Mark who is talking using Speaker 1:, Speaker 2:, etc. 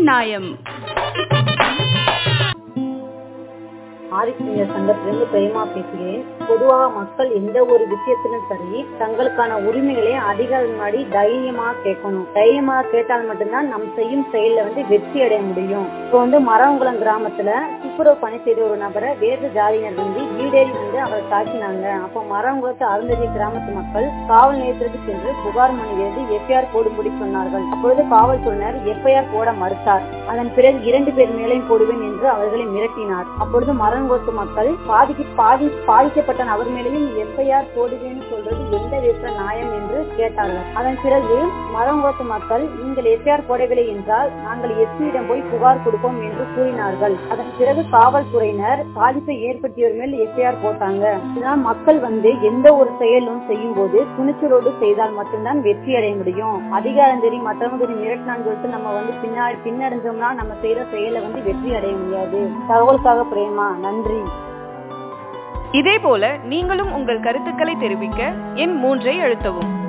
Speaker 1: நியாயம்.
Speaker 2: ஆதித்ய சங்கத்திலிருந்து பிரேமா பேசுகிறேன். பொதுவாக மக்கள் எந்த ஒரு விஷயத்திலும் சரி தங்களுக்கான உரிமைகளை அதிகாரி முன்னாடி தைரியமா கேட்கணும். தைரியமா கேட்டால் மட்டும்தான் நம் செய்யும் செயல வெற்றி அடைய முடியும். இப்போ மரவங்குளம் கிராமத்துல துப்புரவு பணி செய்த ஒரு நபரை வேறு ஜாதியினர் வீடேறி அவரை தாக்கினாங்க. அப்போ மரவங்குளத்து அருந்ததி கிராமத்து மக்கள் காவல் நிலையத்திற்கு சென்று புகார் மனு எழுதி எஃப்ஐஆர் போடும்படி சொன்னார்கள். அப்பொழுது காவல்துறையினர் எஃப்ஐஆர் போட மறுத்தார். அதன் பிறகு 2 பேர் மேலையும் போடுவேன் என்று அவர்களை மிரட்டினார். அப்பொழுது மரவங்குளத்து மக்கள் பாதிக்கப்பட்ட நபர் மேலேயும் எஃப்ஐஆர் போடுவேன்னு சொல்றது எந்த விதத்துல நியாயம் என்று கேட்டார்கள். அதன் பிறகு மரவங்குளத்து மக்கள் நீங்கள் எஃப்ஐஆர் போடவில்லை என்றால் நாங்கள் எஸ்பியிடம் போய் புகார் கொடுப்போம் என்று கூறினார்கள். அதன் பிறகு காவல்துறையினர் பாதிப்பை ஏற்படுத்தியவர் மேல் எஃப்ஐஆர் போட்டாங்க. இதனால் மக்கள் எந்த ஒரு செயலும் செய்யும் போது துணிச்சலோடு செய்தால் மட்டும்தான் வெற்றி அடைய முடியும். அதிகாரம் தெரியும் மற்றவங்க மிரட்டினான்னு சொல்லிட்டு நம்ம பின்னடைஞ்சோம்னா நம்ம செய்யற செயலை வெற்றி அடைய முடியாது. தகவலுக்காக பிரேமா, நன்றி.
Speaker 1: இதே போல நீங்களும் உங்கள் கருத்துக்களை தெரிவிக்க எண் 3 அழுத்தவும்.